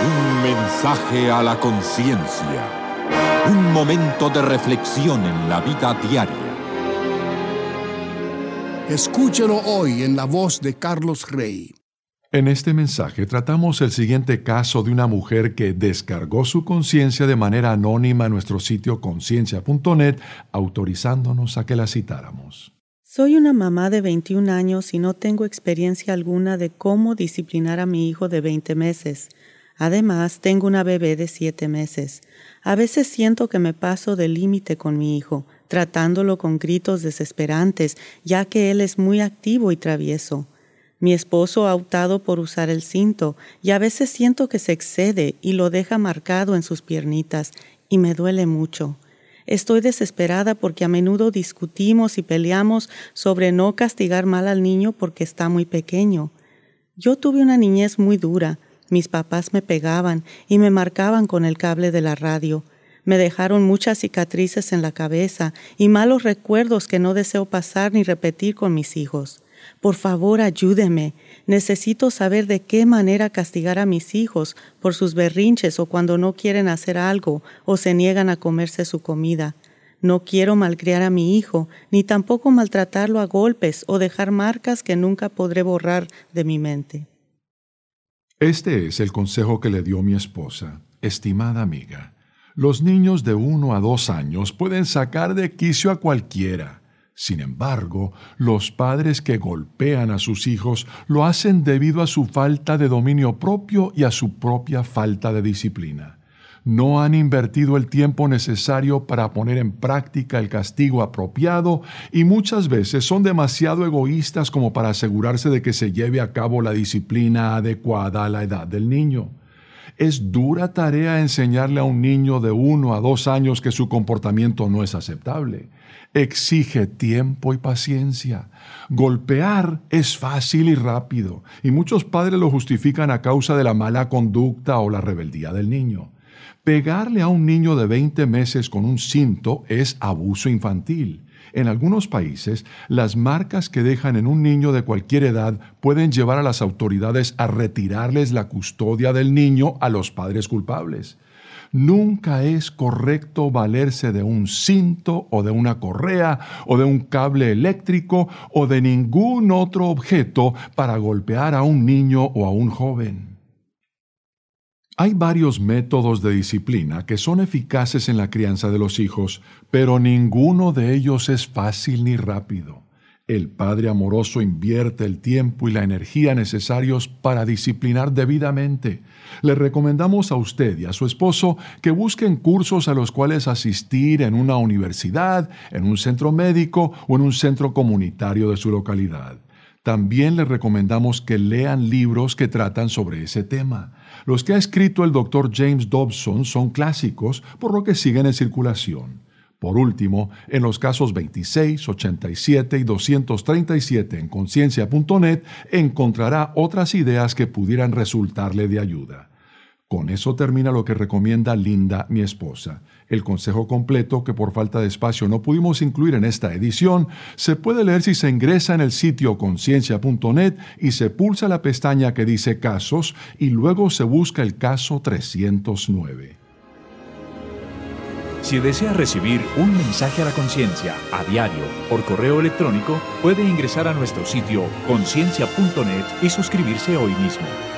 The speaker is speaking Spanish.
Un mensaje a la conciencia. Un momento de reflexión en la vida diaria. Escúchelo hoy en la voz de Carlos Rey. En este mensaje tratamos el siguiente caso de una mujer que descargó su conciencia de manera anónima en nuestro sitio conciencia.net, autorizándonos a que la citáramos. Soy una mamá de 21 años y no tengo experiencia alguna de cómo disciplinar a mi hijo de 20 meses. Además, tengo una bebé de 7 meses. A veces siento que me paso del límite con mi hijo, tratándolo con gritos desesperantes, ya que él es muy activo y travieso. Mi esposo ha optado por usar el cinto y a veces siento que se excede y lo deja marcado en sus piernitas y me duele mucho. Estoy desesperada porque a menudo discutimos y peleamos sobre no castigar mal al niño porque está muy pequeño. Yo tuve una niñez muy dura. Mis papás me pegaban y me marcaban con el cable de la radio. Me dejaron muchas cicatrices en la cabeza y malos recuerdos que no deseo pasar ni repetir con mis hijos. Por favor, ayúdeme. Necesito saber de qué manera castigar a mis hijos por sus berrinches o cuando no quieren hacer algo o se niegan a comerse su comida. No quiero malcriar a mi hijo, ni tampoco maltratarlo a golpes o dejar marcas que nunca podré borrar de mi mente. Este es el consejo que le dio mi esposa. Estimada amiga, los niños de 1 a 2 años pueden sacar de quicio a cualquiera. Sin embargo, los padres que golpean a sus hijos lo hacen debido a su falta de dominio propio y a su propia falta de disciplina. No han invertido el tiempo necesario para poner en práctica el castigo apropiado y muchas veces son demasiado egoístas como para asegurarse de que se lleve a cabo la disciplina adecuada a la edad del niño. Es dura tarea enseñarle a un niño de 1 a 2 años que su comportamiento no es aceptable. Exige tiempo y paciencia. Golpear es fácil y rápido, y muchos padres lo justifican a causa de la mala conducta o la rebeldía del niño. Pegarle a un niño de 20 meses con un cinto es abuso infantil. En algunos países, las marcas que dejan en un niño de cualquier edad pueden llevar a las autoridades a retirarles la custodia del niño a los padres culpables. Nunca es correcto valerse de un cinto o de una correa o de un cable eléctrico o de ningún otro objeto para golpear a un niño o a un joven. Hay varios métodos de disciplina que son eficaces en la crianza de los hijos, pero ninguno de ellos es fácil ni rápido. El padre amoroso invierte el tiempo y la energía necesarios para disciplinar debidamente. Le recomendamos a usted y a su esposo que busquen cursos a los cuales asistir en una universidad, en un centro médico o en un centro comunitario de su localidad. También les recomendamos que lean libros que tratan sobre ese tema. Los que ha escrito el Dr. James Dobson son clásicos, por lo que siguen en circulación. Por último, en los casos 26, 87 y 237 en conciencia.net encontrará otras ideas que pudieran resultarle de ayuda. Con eso termina lo que recomienda Linda, mi esposa. El consejo completo, que por falta de espacio no pudimos incluir en esta edición, se puede leer si se ingresa en el sitio conciencia.net y se pulsa la pestaña que dice Casos y luego se busca el caso 309. Si desea recibir un mensaje a la conciencia a diario por correo electrónico, puede ingresar a nuestro sitio conciencia.net y suscribirse hoy mismo.